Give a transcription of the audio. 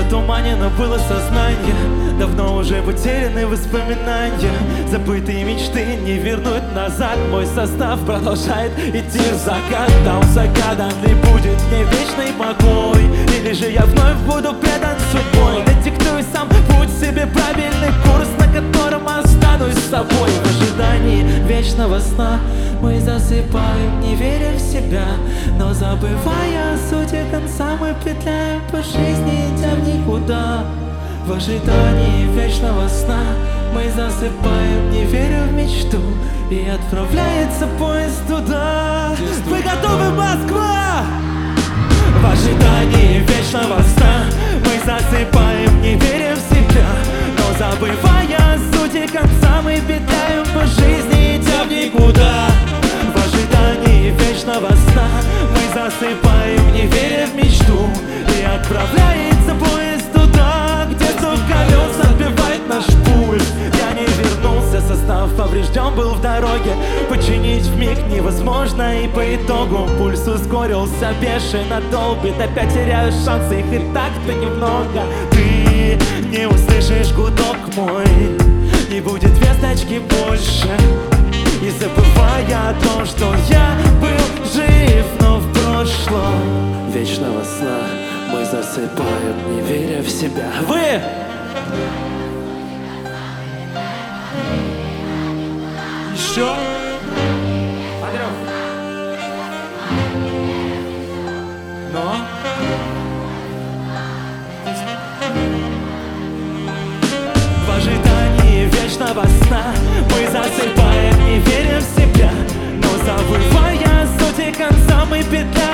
затуманено было сознание, давно уже потеряны воспоминания. Забытые мечты не вернуть назад. Мой состав продолжает идти в закат. Там загадок ли будет мне вечный покой, или же я вновь буду предан судьбой. Диктую сам путь себе, правильный курс, на котором останусь с собой. В ожидании вечного сна мы засыпаем, не веря в себя, но забывая о сути конца, мы петляем по жизни, идя в никуда. В ожидании вечного сна мы засыпаем, не веря в мечту, и отправляется поезд туда. Вы готовы, Москва? В ожидании вечного сна мы засыпаем, не веря в себя, но забывая о сути конца, мы петляем по жизни, идя в никуда. В ожидании вечного сна мы засыпаем, не веря в мечту, и отправляется поезд туда, где стук колес отбивает наш пульс. Я не вернулся, состав поврежден был в дороге, починить вмиг невозможно, и по итогу пульс ускорился, бешено долбит. Опять теряю шансы, их и так-то немного. Ты не услышишь гудок мой, не будет весточки больше, и забывая о том, что я был жив, но в прошлом вечного сна мы засыпаем, не веря в себя. Вы! Еще? Подрём. Но? В ожидании вечного сна мы засыпаем, не веря в себя, но забывая о сути конца, мы петляем